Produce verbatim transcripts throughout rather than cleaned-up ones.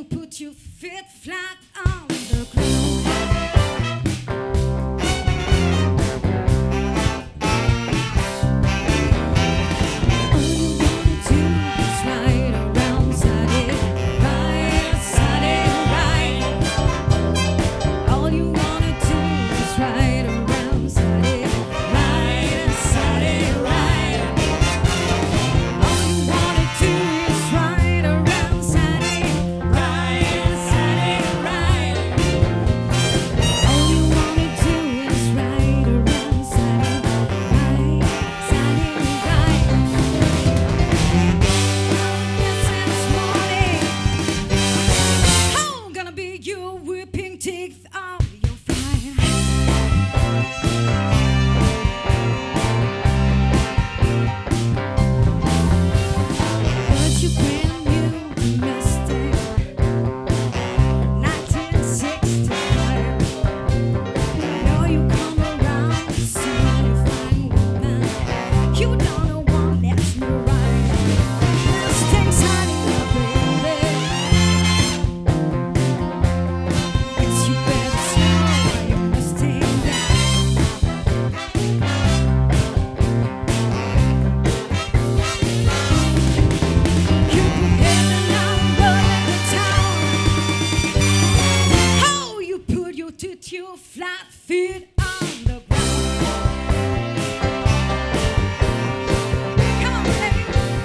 put your feet flat on the ground. Your flat feet on the ground. Come on, baby.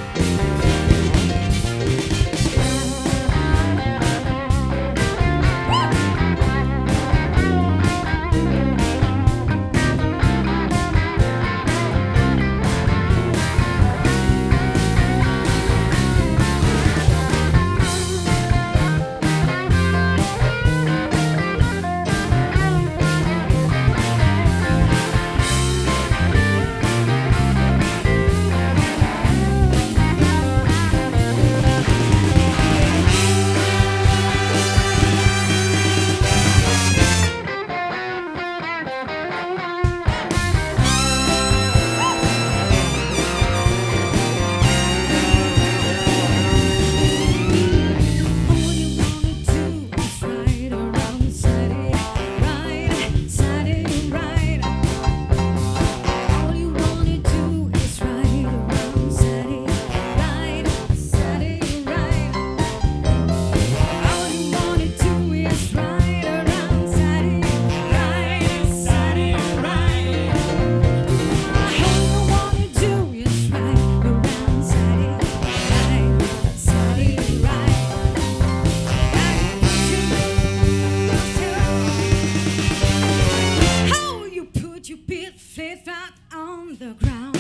Flat on the ground.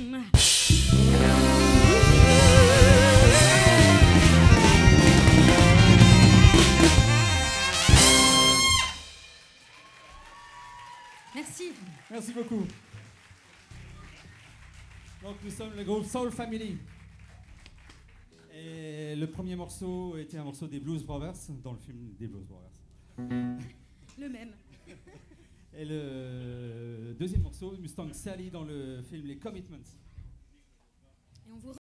Merci. Merci beaucoup. Donc nous sommes le groupe Soul Family. Et le premier morceau était un morceau des Blues Brothers dans le film des Blues Brothers. Le même. Et le deuxième morceau, Mustang Sally, dans le film Les Commitments. Et on vous